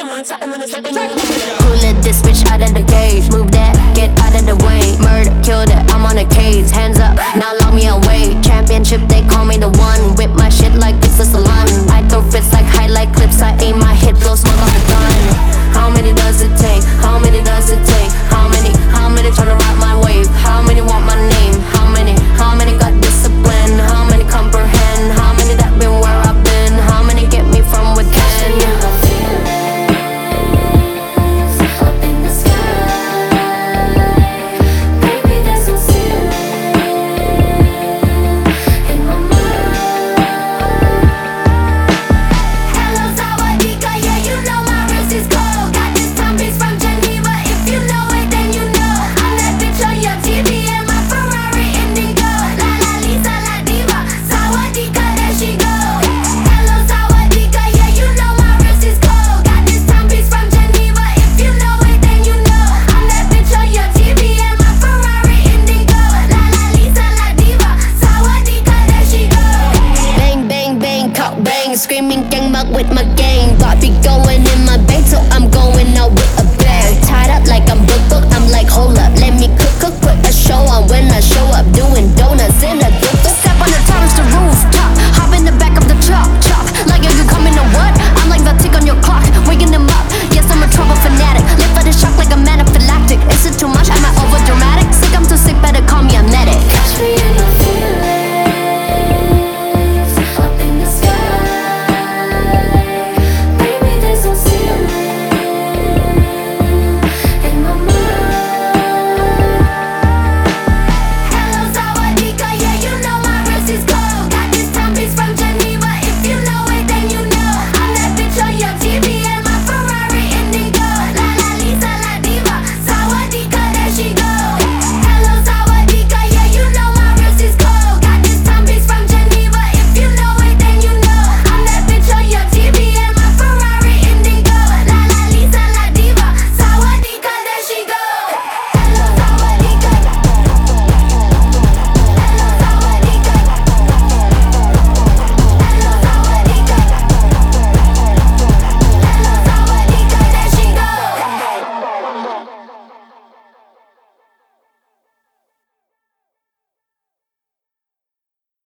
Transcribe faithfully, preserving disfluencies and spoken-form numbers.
Who let this bitch out of the cage? Move that, get out of the way. Murder, kill that, I'm on a case. Hands up, now lock me away. Championship, they call me the one. Whip my shit like it's a salon. I throw fits like highlight clips. I aim my hit, blow smoke off the gun. How many does it take? How